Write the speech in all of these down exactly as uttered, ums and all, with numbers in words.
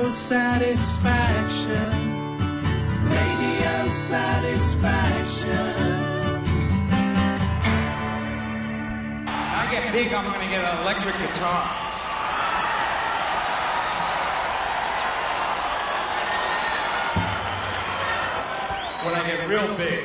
satisfaction, radio satisfaction. When I get big, I'm going to get an electric guitar. When I get real big.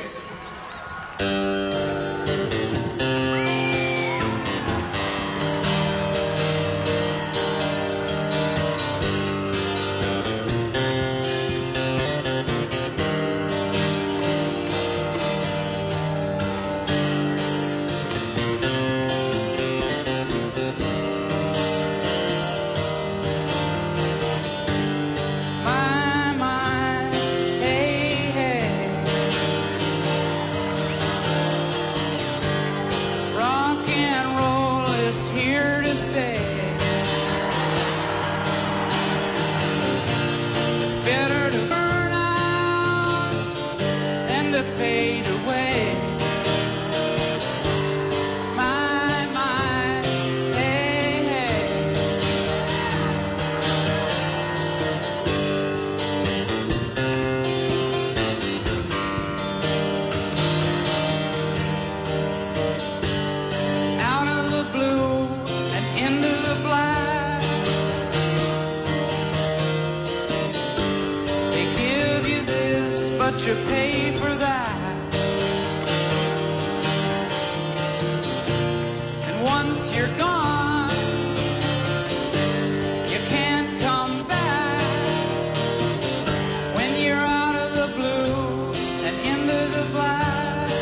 But you pay for that. And once you're gone, you can't come back. When you're out of the blue and into the black.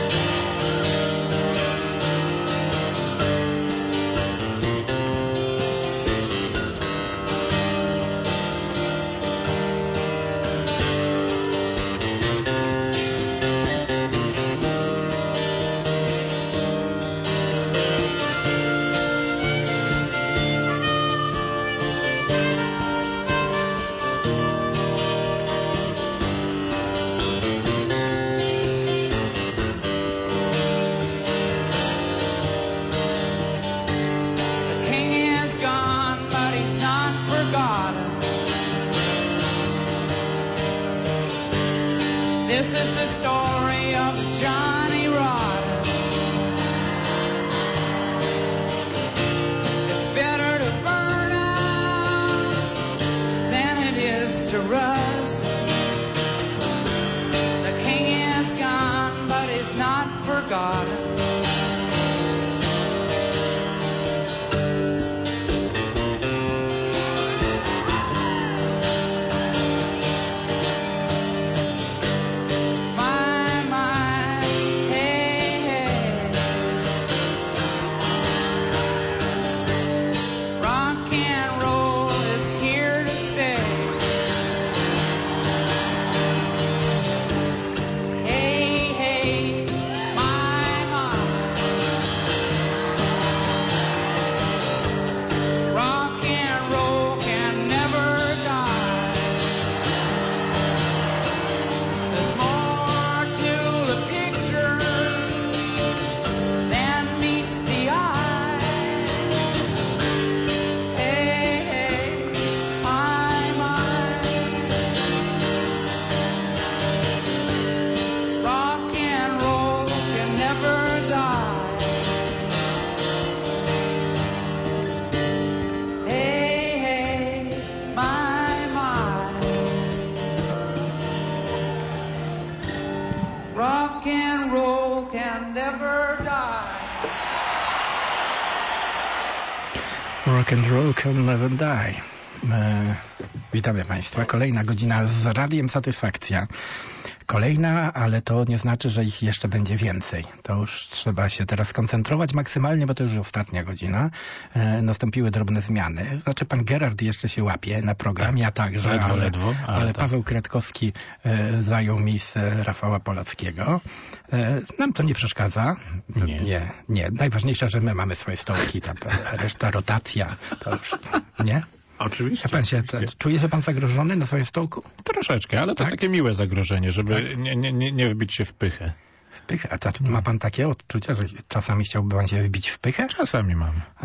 This is the story of Johnny Rotten. It's better to burn out than it is to rust. The king is gone, but he's not forgotten. Rock and roll can never die. Rock and roll can never die. E, witamy Państwa. Kolejna godzina z Radiem Satysfakcja. Kolejna, ale to nie znaczy, że ich jeszcze będzie więcej. To już trzeba się teraz skoncentrować maksymalnie, bo to już ostatnia godzina. E, nastąpiły drobne zmiany. Znaczy pan Gerard jeszcze się łapie na program, ja także, ledwo, ale, ledwo, ale, ale tak. Paweł Kredkowski e, zajął miejsce Rafała Polackiego. E, nam to nie przeszkadza. Nie. nie. Nie, najważniejsze, że my mamy swoje stołki, ta reszta rotacja, to już, nie? Oczywiście. Pan się, oczywiście. czuje się pan zagrożony na swoim stołku? Troszeczkę, ale to tak? takie miłe zagrożenie, żeby tak? nie, nie, nie, nie wbić się w pychę. W pychę? A ta, ma pan takie odczucia, że czasami chciałby pan się wbić w pychę? Czasami mam. Aha.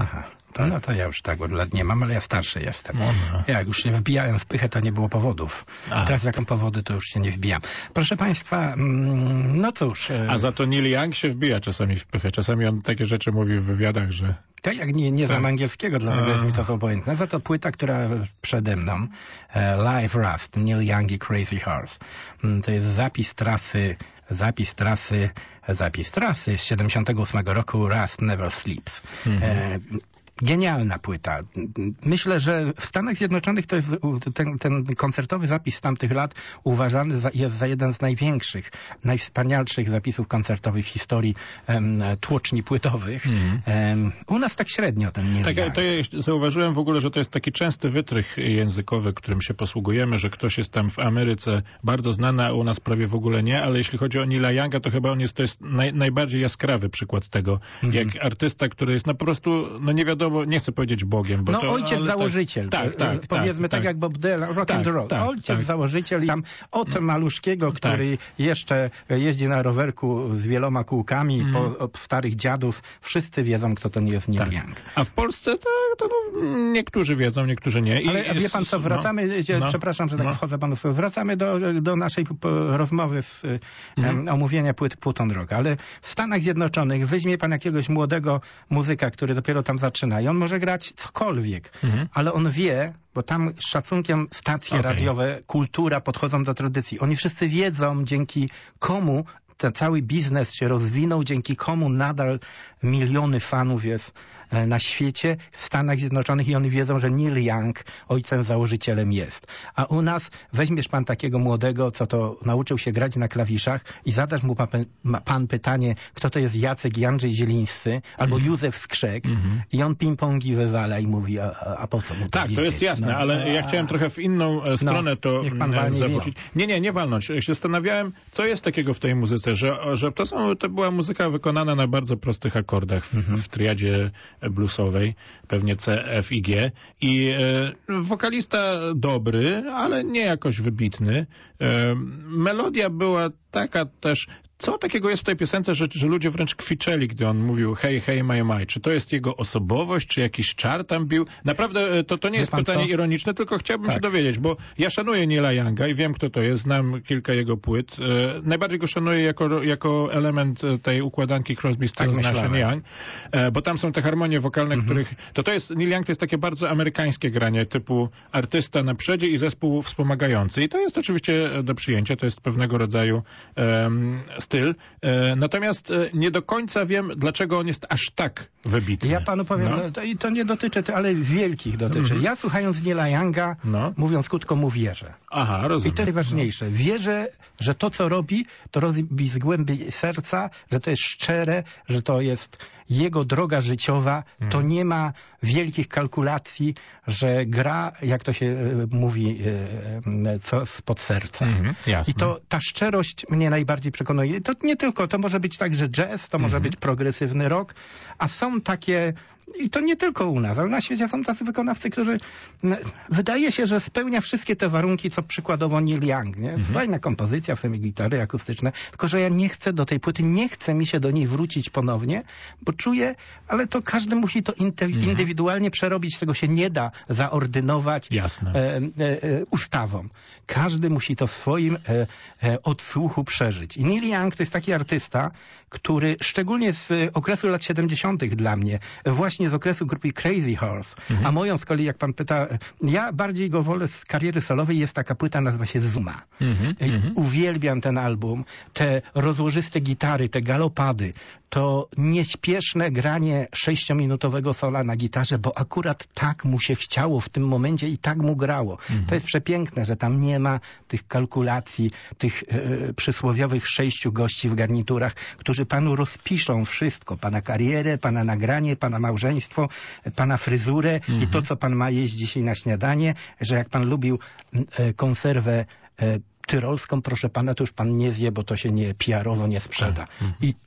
Tak. No to ja już tak od lat nie mam, ale ja starszy jestem. No, no. Jak już się wbijałem w pychę, to nie było powodów. A. A teraz jak są powody, to już się nie wbijam. Proszę państwa, mm, no cóż... e, A za to Neil Young się wbija czasami w pychę. Czasami on takie rzeczy mówi w wywiadach, że... To jak nie, nie znam angielskiego, dlatego jest mi to obojętne. Za to płyta, która przede mną, e, Live Rust, Neil Young i Crazy Horse. Mm, To jest zapis trasy, zapis trasy, zapis trasy z siedemdziesiątego ósmego roku, Rust Never Sleeps. E, Genialna płyta. Myślę, że w Stanach Zjednoczonych to jest ten, ten koncertowy zapis z tamtych lat uważany za, jest za jeden z największych, najwspanialszych zapisów koncertowych w historii em, tłoczni płytowych. Mhm. Em, u nas tak średnio ten nie Tak, Young. to ja zauważyłem w ogóle, że to jest taki częsty wytrych językowy, którym się posługujemy, że ktoś jest tam w Ameryce bardzo znany, a u nas prawie w ogóle nie, ale jeśli chodzi o Neila Younga, to chyba on jest, to jest naj, najbardziej jaskrawy przykład tego, Mhm. jak artysta, który jest no po prostu, no nie wiadomo, nie chcę powiedzieć Bogiem, bo No to... ojciec ale założyciel. Tak, tak, tak. Powiedzmy tak, tak, jak Bob Dylan, rock Tak, and roll. tak, Ojciec tak. założyciel i tam od maluszkiego, który jeszcze jeździ na rowerku z wieloma kółkami po od starych dziadów. Wszyscy wiedzą, kto to nie jest Neil Tak. Young. A w Polsce to, to no, niektórzy wiedzą, niektórzy nie. I Ale jest- wie pan co, wracamy, no, no, przepraszam, że tak no. wchodzę panu w słowo, wracamy do, do naszej p- p- rozmowy z Mhm. em, omówienia płyt Pluton Rock, ale w Stanach Zjednoczonych weźmie pan jakiegoś młodego muzyka, który dopiero tam zaczyna i on może grać cokolwiek, Mhm. ale on wie, bo tam z szacunkiem stacje Okej. radiowe, kultura podchodzą do tradycji. Oni wszyscy wiedzą, dzięki komu ten cały biznes się rozwinął, dzięki komu nadal miliony fanów jest e, na świecie, w Stanach Zjednoczonych i oni wiedzą, że Neil Young ojcem założycielem jest. A u nas weźmiesz pan takiego młodego, co to nauczył się grać na klawiszach i zadasz mu pan, pan pytanie, kto to jest Jacek i Andrzej Zielińscy albo Mhm. Józef Skrzek Mhm. i on ping-pongi wywala i mówi, a, a, a po co mu to Tak, to wiedzieć? jest jasne, No, ale a- ja chciałem trochę w inną e, stronę to niech pan mm, walnie zawrócić. Nie, nie, nie walnąć. Się zastanawiałem, co jest takiego w tej muzyce, że, że to, są, to była muzyka wykonana na bardzo prostych akordach w, Mhm. w triadzie bluesowej, pewnie C, F i G. I e, wokalista dobry, ale nie jakoś wybitny. E, melodia była taka też... Co takiego jest w tej piosence, że, że ludzie wręcz kwiczeli, gdy on mówił hej, hej, my, my. Czy to jest jego osobowość, czy jakiś czar tam bił? Naprawdę e, to, to nie Wie jest pan pytanie co? ironiczne, tylko chciałbym Tak. się dowiedzieć, bo ja szanuję Neila Younga i wiem, kto to jest, znam kilka jego płyt. E, najbardziej go szanuję jako, jako element e, tej układanki Crosby, Stills, Tak Nash and myślałem. Young, e, bo tam są te harmonie wokalne, Mhm. których... To to jest, Neil Young to jest takie bardzo amerykańskie granie, typu artysta na przodzie i zespół wspomagający. I to jest oczywiście do przyjęcia, to jest pewnego rodzaju em, styl. E, natomiast e, nie do końca wiem, dlaczego on jest aż tak wybitny. Ja panu powiem, No. no. to, i to nie dotyczy, to, ale wielkich dotyczy. Mhm. Ja słuchając Neila Younga, No. mówiąc krótko, mu wierzę. Aha, I rozumiem. to jest najważniejsze. Wierzę, że to, co robi, to robi z głębi serca, że to jest szczere, że to jest jego droga życiowa. To nie ma wielkich kalkulacji, że gra, jak to się e, mówi, e, e, co spod serca. Mhm, jasne. I to ta szczerość mnie najbardziej przekonuje. To nie tylko, to może być także jazz, to może być progresywny rock, a są takie... I to nie tylko u nas, ale na świecie są tacy wykonawcy, którzy n- wydaje się, że spełnia wszystkie te warunki, co przykładowo Neil Young, nie? Fajna kompozycja, w sumie gitary akustyczne, tylko że ja nie chcę do tej płyty, nie chce mi się do niej wrócić ponownie, bo czuję, ale to każdy musi to inte- indywidualnie przerobić, tego się nie da zaordynować Jasne. e, e, e, ustawą. Każdy musi to w swoim e, e, odsłuchu przeżyć. I Neil Young to jest taki artysta, który szczególnie z e, okresu lat siedemdziesiątych dla mnie, e, właśnie z okresu grupy Crazy Horse, a moją z kolei, jak pan pyta, e, ja bardziej go wolę z kariery solowej, jest taka płyta, nazywa się Zuma. Mhm, E, mhm. Uwielbiam ten album, te rozłożyste gitary, te galopady, to nieśpieszne granie sześciominutowego sola na gitarze, bo akurat tak mu się chciało w tym momencie i tak mu grało. To jest przepiękne, że tam nie ma tych kalkulacji, tych e, przysłowiowych sześciu gości w garniturach, którzy panu rozpiszą wszystko. Pana karierę, pana nagranie, pana małżeństwo, pana fryzurę i to, co pan ma jeść dzisiaj na śniadanie, że jak pan lubił e, konserwę e, tyrolską, proszę pana, to już pan nie zje, bo to się nie P R owo nie sprzeda. I to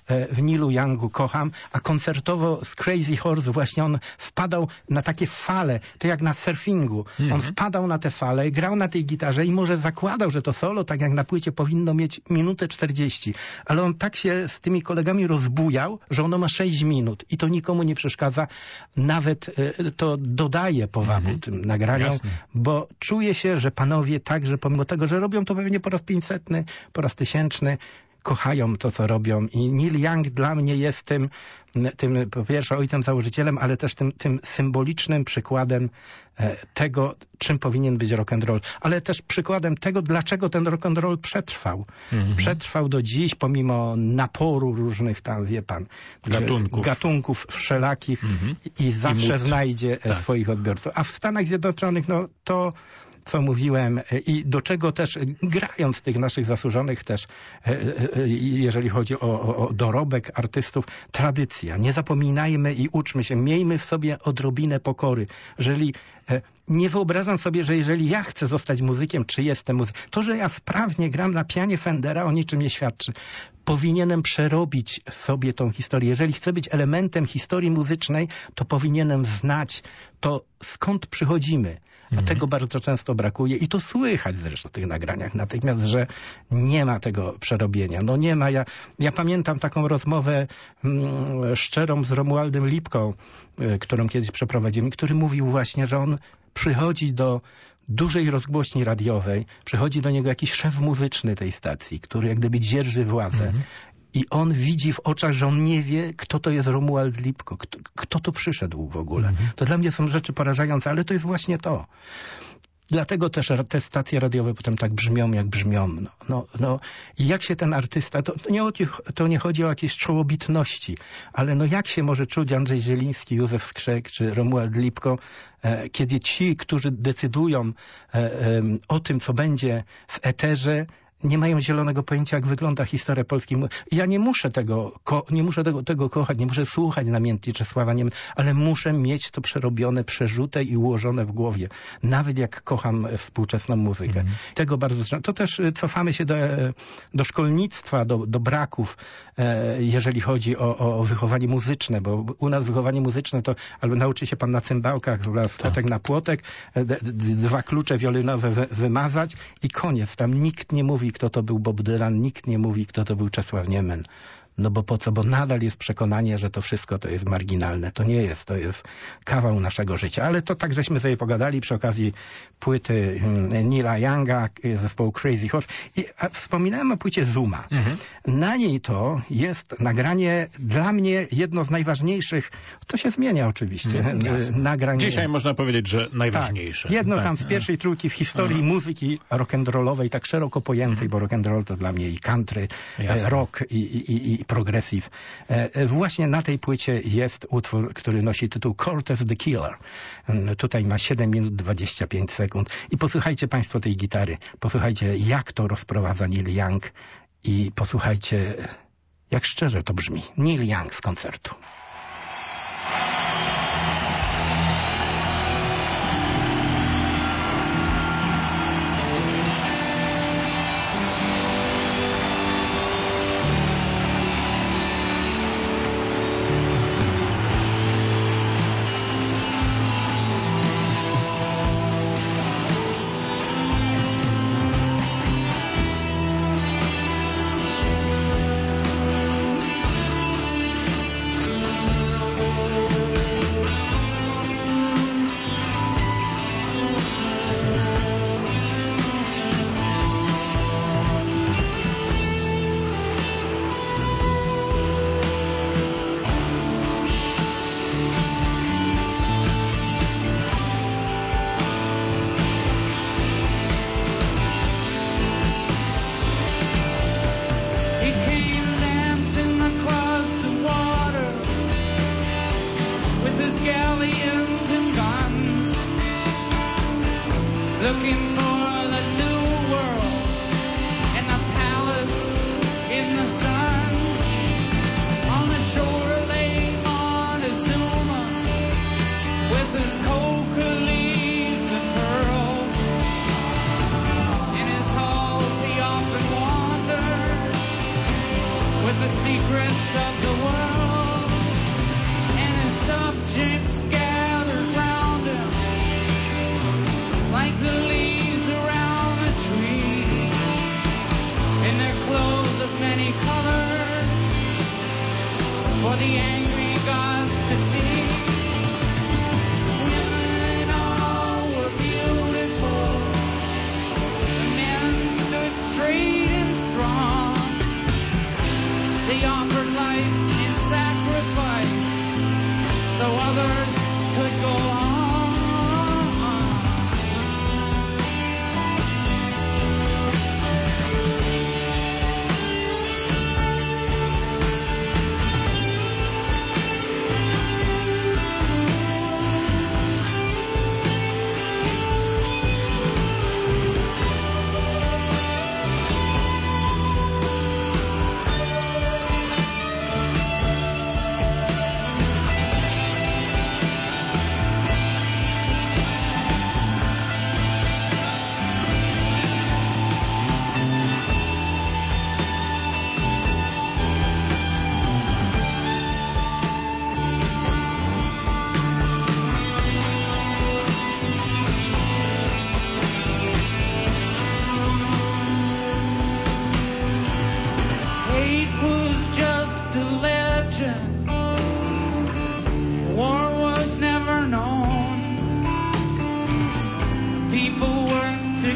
w Neelu Youngu kocham, a koncertowo z Crazy Horse właśnie on wpadał na takie fale, to jak na surfingu. On Mhm. wpadał na te fale, grał na tej gitarze i może zakładał, że to solo, tak jak na płycie, powinno mieć minutę czterdzieści. Ale on tak się z tymi kolegami rozbujał, że ono ma sześć minut i to nikomu nie przeszkadza. Nawet e, to dodaje powabu Mhm. tym nagraniom, Jasne. bo czuje się, że panowie także, pomimo tego, że robią to pewnie po raz pięćsetny, po raz tysięczny, kochają to, co robią. I Neil Young dla mnie jest tym, tym po pierwsze ojcem założycielem, ale też tym, tym symbolicznym przykładem e, tego, czym powinien być rock'n'roll. Ale też przykładem tego, dlaczego ten rock'n'roll przetrwał. Mhm. Przetrwał do dziś, pomimo naporu różnych tam, wie pan, Gatunków. gatunków wszelakich Mhm. i zawsze mód. znajdzie e, Tak. swoich odbiorców. A w Stanach Zjednoczonych, no to co mówiłem e, i do czego też e, grając tych naszych zasłużonych też, e, e, jeżeli chodzi o, o, o dorobek artystów, tradycja. Nie zapominajmy i uczmy się, miejmy w sobie odrobinę pokory. Jeżeli e, nie wyobrażam sobie, że jeżeli ja chcę zostać muzykiem, czy jestem muzykiem, to, że ja sprawnie gram na pianie Fendera, o niczym nie świadczy. Powinienem przerobić sobie tą historię. Jeżeli chcę być elementem historii muzycznej, to powinienem znać to, skąd przychodzimy. A Mhm. tego bardzo często brakuje i to słychać zresztą w tych nagraniach natychmiast, że nie ma tego przerobienia. No nie ma. Ja, ja pamiętam taką rozmowę mm, szczerą z Romualdem Lipką, y, którą kiedyś przeprowadziłem, który mówił właśnie, że on przychodzi do dużej rozgłośni radiowej, przychodzi do niego jakiś szef muzyczny tej stacji, który jak gdyby dzierży władzę. Mhm. I on widzi w oczach, że on nie wie, kto to jest Romuald Lipko, kto, kto to przyszedł w ogóle. Mhm. To dla mnie są rzeczy porażające, ale to jest właśnie to. Dlatego też te stacje radiowe potem tak brzmią, jak brzmią. No, no, no. I jak się ten artysta, to, to, nie, o, to nie chodzi o jakieś czołobitności, ale no jak się może czuć Andrzej Zieliński, Józef Skrzek czy Romuald Lipko, e, kiedy ci, którzy decydują e, e, o tym, co będzie w eterze, nie mają zielonego pojęcia, jak wygląda historia polskiej. Ja nie muszę tego, ko- nie muszę tego, tego kochać, nie muszę słuchać namiętnie Czesława Niemca, ale muszę mieć to przerobione, przerzute i ułożone w głowie. Nawet jak kocham współczesną muzykę. Mhm. Tego bardzo... To też cofamy się do, do szkolnictwa, do, do braków, e, jeżeli chodzi o, o wychowanie muzyczne, bo u nas wychowanie muzyczne to albo nauczy się pan na cymbałkach, z płotek na płotek, d- d- dwa klucze wiolinowe wy- wymazać i koniec. Tam nikt nie mówi, kto to był Bob Dylan, nikt nie mówi, kto to był Czesław Niemen. No bo po co? Bo nadal jest przekonanie, że to wszystko to jest marginalne. To nie jest, to jest kawał naszego życia. Ale to tak żeśmy sobie pogadali przy okazji płyty hmm, Neila Younga, zespołu Crazy Horse. I a wspominałem o płycie Zuma. Mhm. Na niej to jest nagranie dla mnie jedno z najważniejszych, to się zmienia oczywiście, Mhm, jasne. nagrań. Dzisiaj można powiedzieć, że najważniejsze. Tak, jedno Tak. tam z pierwszej trójki w historii Aha. muzyki rock'n'rollowej, tak szeroko pojętej, bo rock'n'roll to dla mnie i country, Jasne. e, rock i, i, i progressive. E, e, właśnie na tej płycie jest utwór, który nosi tytuł Cortez the Killer. E, tutaj ma siedem minut dwadzieścia pięć sekund. I posłuchajcie państwo tej gitary. Posłuchajcie, jak to rozprowadza Neil Young i posłuchajcie, jak szczerze to brzmi. Neil Young z koncertu. He came dancing across the water with his galleons and guns, looking for the new world and a palace in the sun. On the shore lay Montezuma with his coca leaves and pearls. In his halls he often wandered with the secrets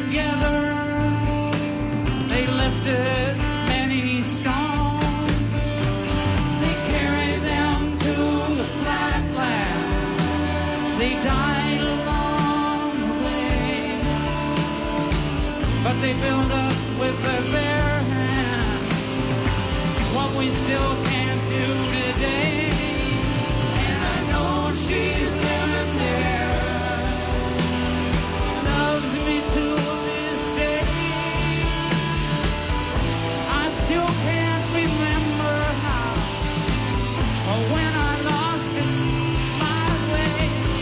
together they lifted many stones. They carried them to the flatland. They died along the way, but they built up with their bare hands what we still can't do today. And I know she's living there, loves me to this day. I still can't remember how or when I lost it my way.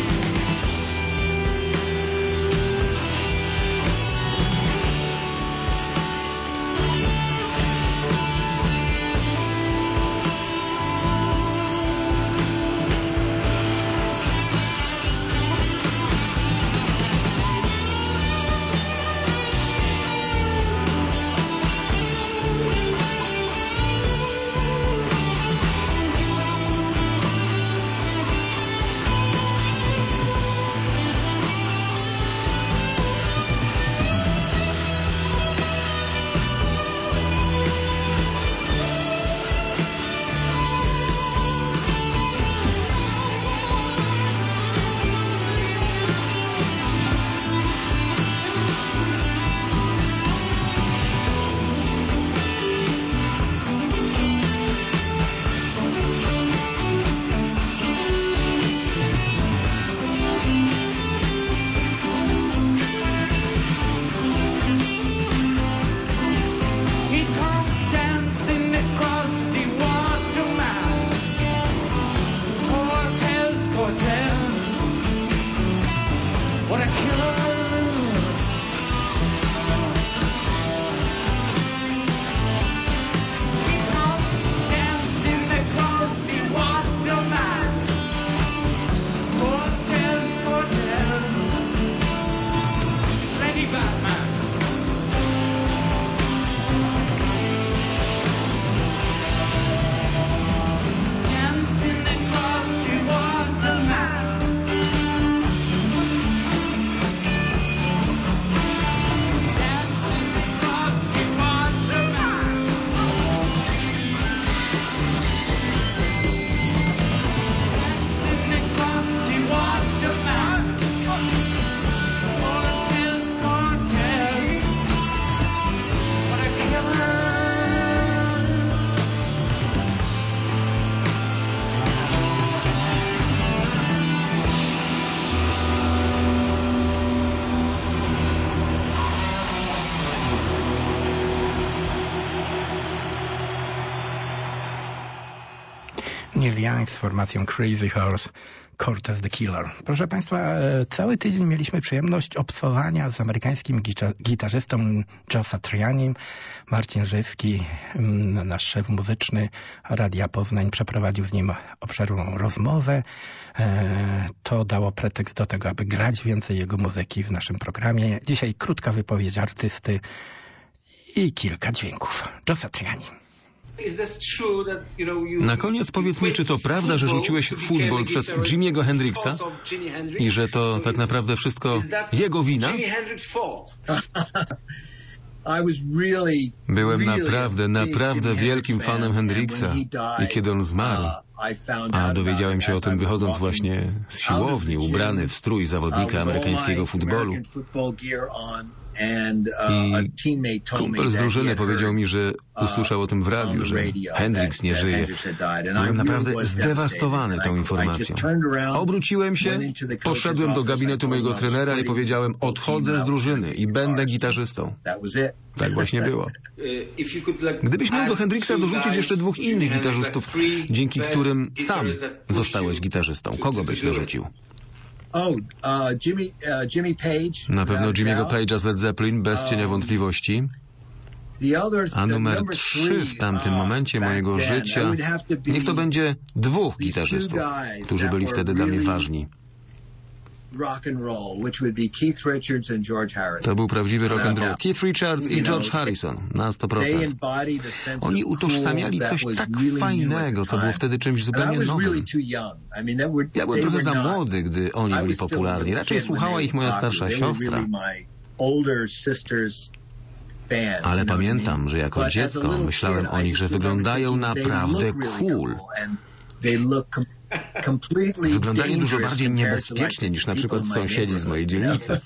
Neil Young z formacją Crazy Horse, Cortez the Killer. Proszę Państwa, cały tydzień mieliśmy przyjemność obcowania z amerykańskim gita- gitarzystą Joe Satrianim. Marcin Rzeski, nasz szef muzyczny Radia Poznań, przeprowadził z nim obszerną rozmowę. To dało pretekst do tego, aby grać więcej jego muzyki w naszym programie. Dzisiaj krótka wypowiedź artysty i kilka dźwięków. Joe Satriani. Na koniec powiedz mi, czy to prawda, że rzuciłeś futbol przez Jimiego Hendrixa i że to tak naprawdę wszystko jego wina? Byłem naprawdę, naprawdę wielkim fanem Hendrixa i kiedy on zmarł, a dowiedziałem się o tym wychodząc właśnie z siłowni, ubrany w strój zawodnika amerykańskiego futbolu. I kumpel z drużyny powiedział mi, że usłyszał o tym w radiu, że Hendrix nie żyje. Byłem naprawdę zdewastowany tą informacją. Obróciłem się, poszedłem do gabinetu mojego trenera i powiedziałem: odchodzę z drużyny i będę gitarzystą. Tak właśnie było. Gdybyś miał do Hendrixa dorzucić jeszcze dwóch innych gitarzystów, dzięki którym sam zostałeś gitarzystą, kogo byś dorzucił? Oh, uh, Jimmy, uh, Jimmy Page. Na pewno Jimmy'ego Page'a z Led Zeppelin, bez cienia wątpliwości. A numer trzy w tamtym momencie mojego życia, niech to będzie dwóch gitarzystów, którzy byli wtedy dla mnie ważni. To był prawdziwy rock and roll. Keith Richards i George Harrison, na sto procent. Oni utożsamiali coś tak fajnego, co było wtedy czymś zupełnie nowym. Ja byłem trochę za młody, gdy oni byli popularni. Raczej słuchała ich moja starsza siostra. Ale pamiętam, że jako dziecko myślałem o nich, że wyglądają naprawdę cool. Wyglądali dużo bardziej niebezpiecznie niż na przykład sąsiedzi z mojej dzielnicy.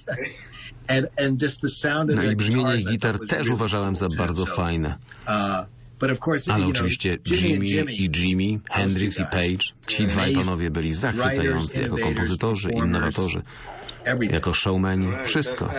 No i brzmienie ich gitar też uważałem za bardzo fajne. Ale oczywiście Jimmy i Jimi, Hendrix i Page, ci dwaj panowie byli zachwycający jako kompozytorzy, innowatorzy, jako showmeni, wszystko.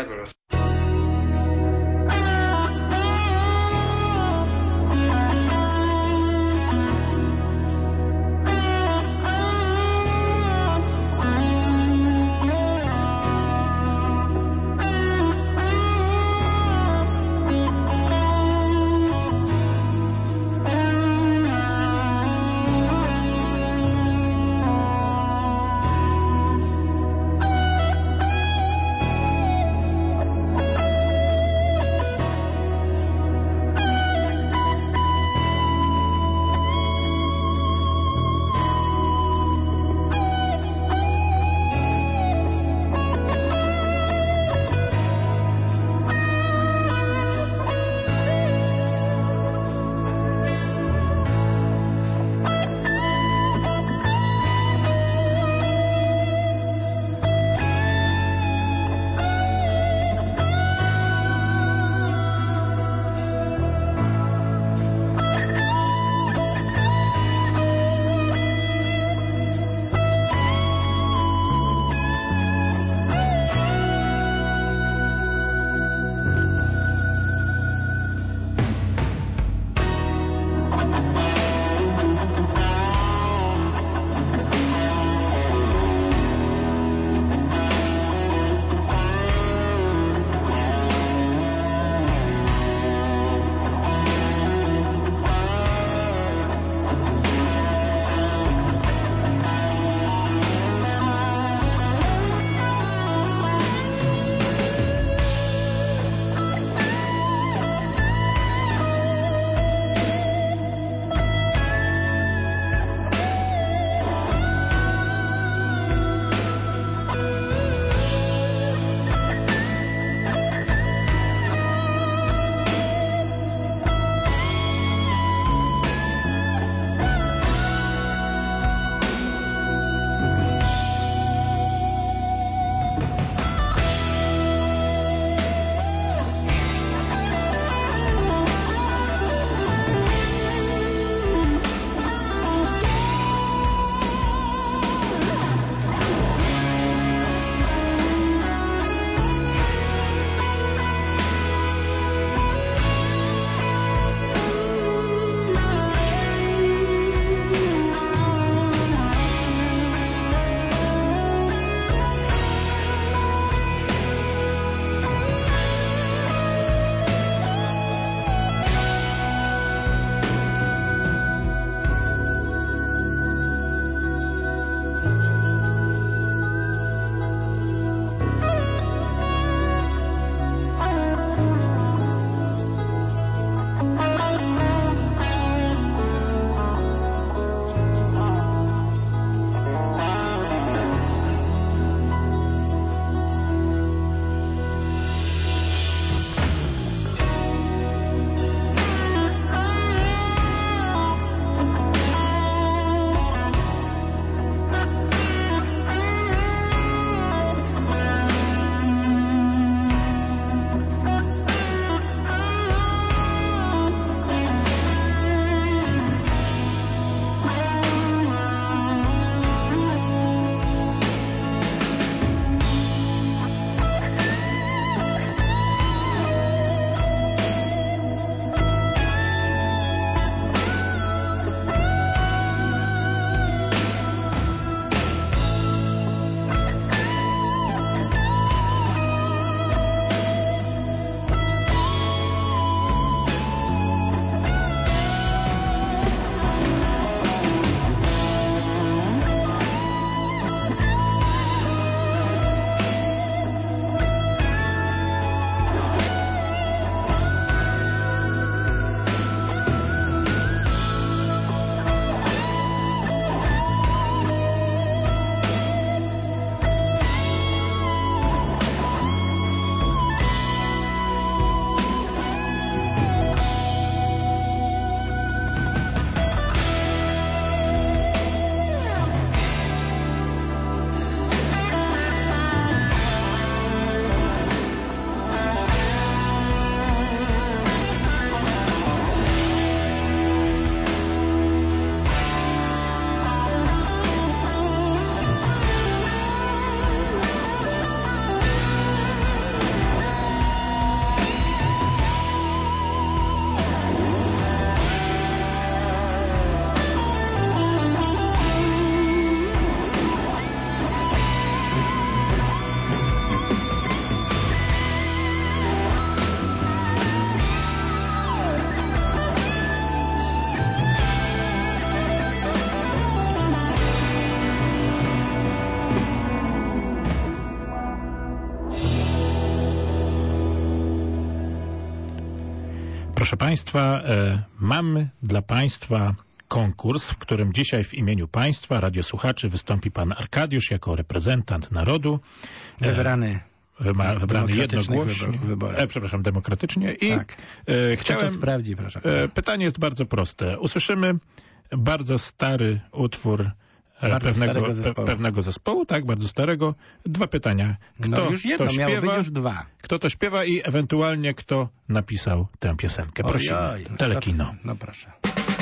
Proszę Państwa, e, mamy dla Państwa konkurs, w którym dzisiaj w imieniu Państwa, radiosłuchaczy, wystąpi Pan Arkadiusz jako reprezentant narodu. Wybrany. Wyma, wybrany jednogłośnie. Wybor, e, przepraszam, demokratycznie. I tak. e, chciałem... to sprawdzi, proszę. E, pytanie jest bardzo proste. Usłyszymy bardzo stary utwór bardzo pewnego, zespołu. pewnego zespołu, tak, bardzo starego. Dwa pytania. Kto no już jedno, to miało śpiewa, być już dwa. Kto to śpiewa i ewentualnie kto napisał tę piosenkę. Prosimy. Ojoj, Telekino. To, no proszę.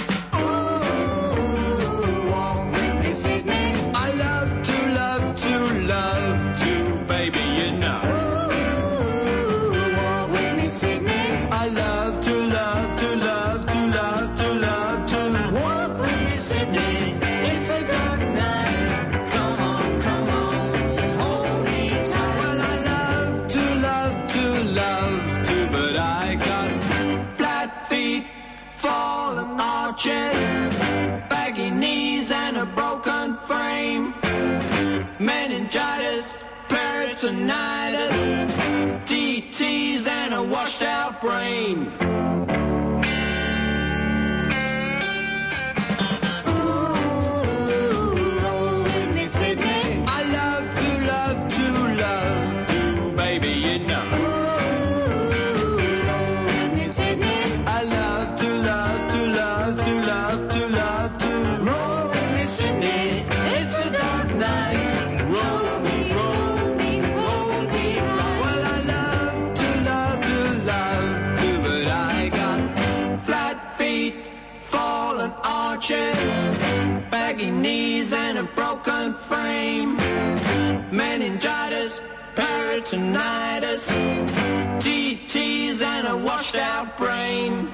Baggy knees and a broken frame, meningitis, peritonitis, D Ts and a washed out brain. Baggy knees and a broken frame, meningitis, peritonitis, D Ts and a washed out brain.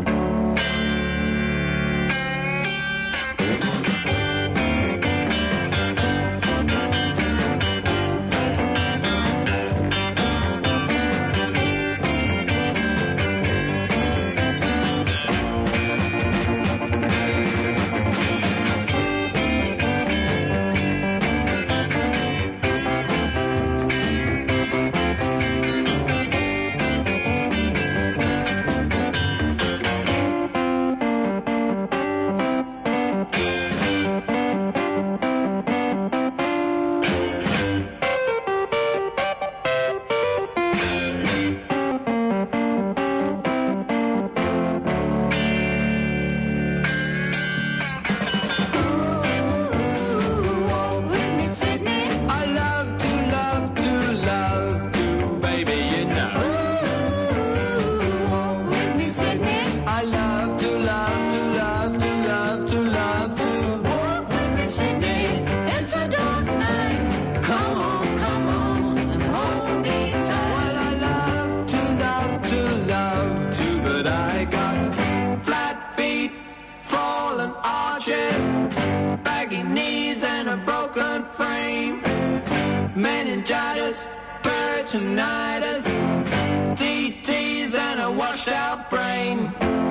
Meningitis, peritonitis, D Ts and a washed out brain.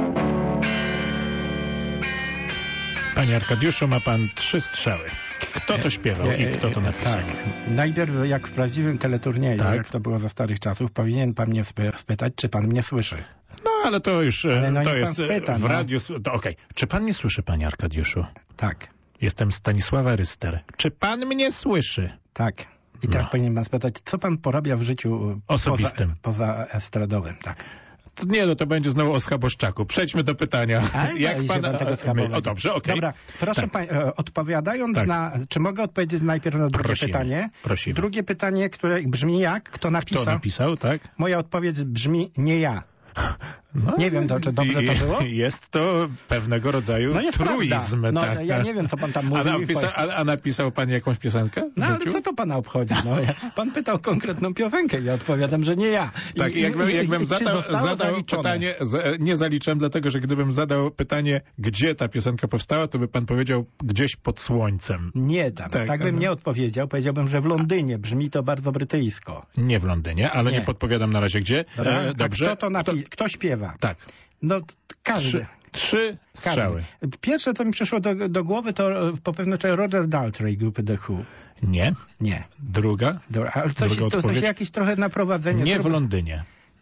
Panie Arkadiuszu, ma pan trzy strzały. Kto to śpiewał i kto to napisał? Tak. Najpierw, jak w prawdziwym teleturnieju, tak. jak to było za starych czasów, powinien pan mnie spytać, czy pan mnie słyszy. No, ale to już ale no to jest spyta, w no. radiu... To okej. Okay. Czy pan mnie słyszy, panie Arkadiuszu? Tak. Jestem Stanisława Ryster. Czy pan mnie słyszy? Tak. I teraz no. powinien pan spytać, co pan porabia w życiu osobistym, poza, poza estradowym, tak. To nie, no to będzie znowu o Schaboszczaku. Przejdźmy do pytania. A, jak pan... pan tego My... O, dobrze, okej. Okay. Dobra, proszę tak. pan, odpowiadając tak. na... Czy mogę odpowiedzieć najpierw na drugie Prosimy. pytanie? Prosimy. Drugie pytanie, które brzmi jak? Kto napisał? Kto napisał, tak? Moja odpowiedź brzmi nie ja. No, nie wiem, to, czy dobrze to było? Jest to pewnego rodzaju no truizm. No, tak. Ja nie wiem, co pan tam mówił. A napisał, a, a napisał pan jakąś piosenkę? No ale co to pana obchodzi? No, ja, pan pytał konkretną piosenkę i ja odpowiadam, że nie ja. I, tak, i jakbym, i, jakbym i, zadał, zadał pytanie, z, nie zaliczyłem, dlatego że gdybym zadał pytanie, gdzie ta piosenka powstała, to by pan powiedział gdzieś pod słońcem. Nie tam, tak, tak bym nie odpowiedział. Powiedziałbym, że w Londynie. Brzmi to bardzo brytyjsko. Nie w Londynie, ale nie, nie podpowiadam na razie gdzie. Dobra, e, dobrze. Kto to napi- kto śpiewa? Tak. No każdy. Trzy, trzy strzały. Każdy. Pierwsze, co mi przyszło do, do głowy, to po pewno czy Roger Daltrey grupy The Who. Nie. Nie. Druga? Dobra, ale coś, Druga to coś jakieś trochę naprowadzenie. Nie to... w Londynie.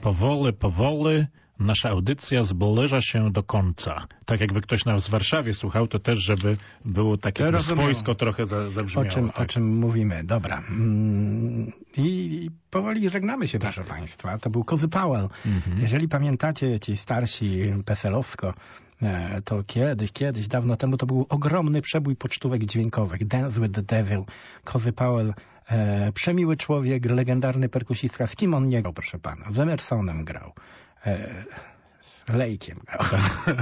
Powoli, powoli nasza audycja zbliża się do końca. Tak jakby ktoś nas w Warszawie słuchał, to też, żeby było takie swojsko trochę zabrzmiało. O czym, tak. o czym mówimy. Dobra. Mm, I, I powoli żegnamy się, proszę Państwa. To był Cozy Powell. Mhm. Jeżeli pamiętacie, ci starsi peselowsko, to kiedyś, kiedyś, dawno temu to był ogromny przebój pocztówek dźwiękowych. Dance with the Devil, Cozy Powell, e, przemiły człowiek, legendarny perkusistka. Z kim on nie grał, proszę pana? Z Emersonem grał. E, z Lake'iem grał.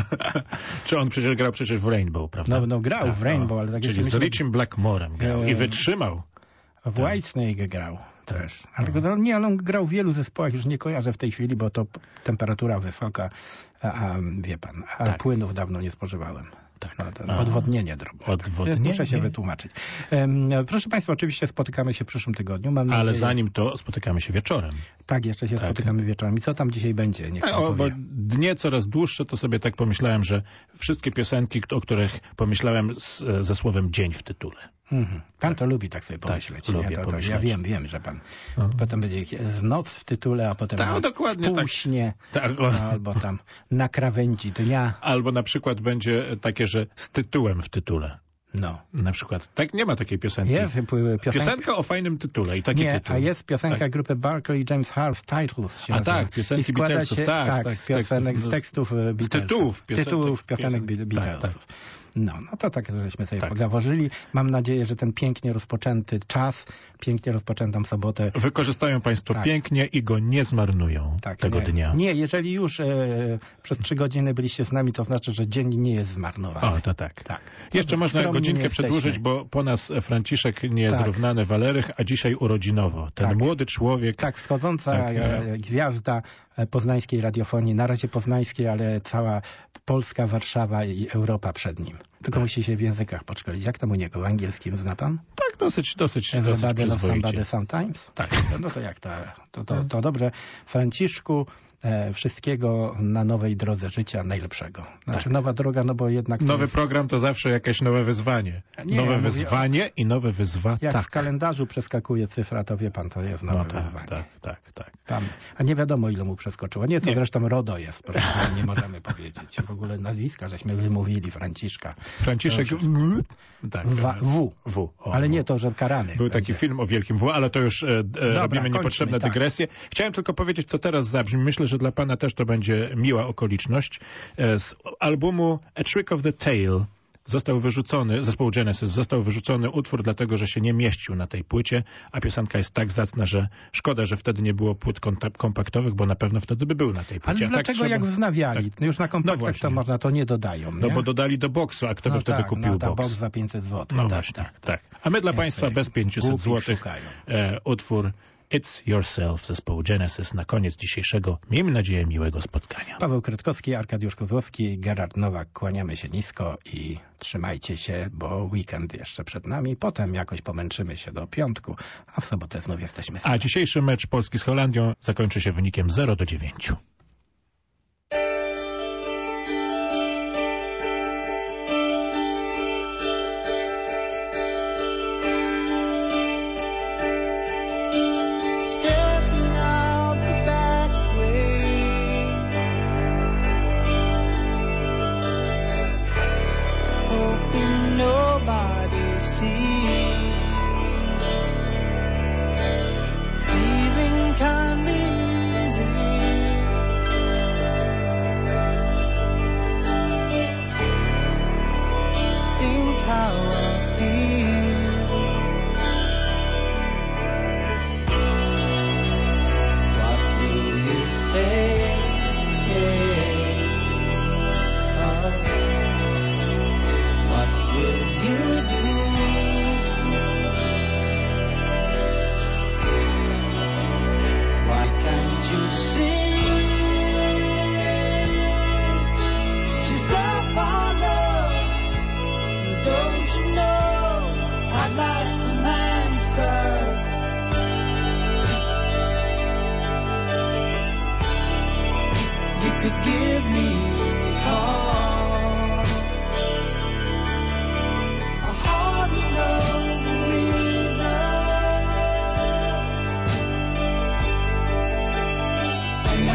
Czy on przecież grał przecież w Rainbow, prawda? No, no grał tak, w Rainbow, ale tak czyli z myślę, Richiem Blackmorem grał e, i wytrzymał. W Whitesnake grał też. Ale no. Nie, ale on grał w wielu zespołach, już nie kojarzę w tej chwili, bo to temperatura wysoka, a, a wie pan, a tak. Płynów dawno nie spożywałem. Tak. No, to odwodnienie drobne. Odwodnienie? Muszę się wytłumaczyć. Um, proszę Państwa, oczywiście spotykamy się w przyszłym tygodniu. Mam Ale nadzieję, zanim to spotykamy się wieczorem. Tak, jeszcze się tak. spotykamy wieczorem. I co tam dzisiaj będzie? Niech A, o, bo dnie coraz dłuższe, to sobie tak pomyślałem, że wszystkie piosenki, o których pomyślałem z, ze słowem dzień w tytule. Mhm. Pan to lubi tak sobie pomyśleć. Tak, lubię ja, to, to, pomyśleć. ja wiem, wiem, że pan mhm. potem będzie z noc w tytule, a potem tak, dokładnie, w półśnie, tak. albo tam na krawędzi dnia. Albo na przykład będzie takie, że z tytułem w tytule. No. Na przykład. Tak, nie ma takiej piosenki. Jest piosenka, piosenka o fajnym tytule i taki nie, tytuł. a jest piosenka tak. grupy Barclay James Harps, Titles się A nazywa. tak, piosenki I składa Beatlesów, się, tak, tak, tak, z, piosenek, z tekstów Beatlesów. Z tytułów piosenek. Tytułów piosenek piosenek. Beatlesów. Tak, tak. No, no to tak, żeśmy sobie tak. pogaworzyli. Mam nadzieję, że ten pięknie rozpoczęty czas, pięknie rozpoczętą sobotę wykorzystają Państwo tak. pięknie i go nie zmarnują tak, tego nie. dnia. Nie, jeżeli już e, przez trzy godziny byliście z nami, to znaczy, że dzień nie jest zmarnowany. O, to tak. tak. Jeszcze to można godzinkę przedłużyć, bo po nas Franciszek niezrównany tak. Walerych, a dzisiaj urodzinowo. Ten tak. młody człowiek. Tak, wschodząca tak, e, gwiazda poznańskiej radiofonii, na razie poznańskiej, ale cała Polska, Warszawa i Europa przed nim. Tylko tak. musi się w językach podszkolić. Jak tam u niego? W angielskim zna pan? Tak, dosyć, dosyć, Everybody dosyć loves somebody sometimes? Tak. No to jak to? To, to, to dobrze. Franciszku, e, wszystkiego na nowej drodze życia najlepszego. Znaczy tak. nowa droga, no bo jednak... Nowy jest... program to zawsze jakieś nowe wyzwanie. Nie, nowe ja wyzwanie o... i nowe wyzwanie. Jak tak. w kalendarzu przeskakuje cyfra, to wie pan, to jest nowe no, tak, wyzwanie. Tak, tak, tak. Tam. A nie wiadomo, ile mu przeskoczyło. Nie, to nie. Zresztą RODO jest, proszę, nie możemy powiedzieć. W ogóle nazwiska, żeśmy wymówili Franciszka. Franciszek w. Tak, w. w. w. O, ale w. nie to, że karany. Był taki będzie. film o wielkim W, ale to już e, Dobra, robimy niepotrzebne tak. dygresje. Chciałem tylko powiedzieć, co teraz zabrzmi. Myślę, że dla pana też to będzie miła okoliczność. E, z albumu A Trick of the Tail został wyrzucony, zespołu Genesis został wyrzucony utwór, dlatego że się nie mieścił na tej płycie, a piosenka jest tak zacna, że szkoda, że wtedy nie było płyt kompaktowych, bo na pewno wtedy by był na tej płycie. Ale dlaczego tak jak trzeba... wznawiali? Tak. Już na kompaktach no to można, to nie dodają. Nie? No bo dodali do boksu, a kto no by wtedy tak, kupił no, boks? boks za pięćset złotych. No tak, właśnie, tak, tak. A my dla Państwa bez pięćset złotych e, utwór It's Yourself zespołu Genesis na koniec dzisiejszego, miejmy nadzieję, miłego spotkania. Paweł Kredkowski, Arkadiusz Kozłowski, Gerard Nowak, kłaniamy się nisko i trzymajcie się, bo weekend jeszcze przed nami. Potem jakoś pomęczymy się do piątku, a w sobotę znów jesteśmy sami. A dzisiejszy mecz Polski z Holandią zakończy się wynikiem zero do dziewięciu.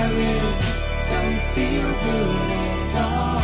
married don't feel good at all.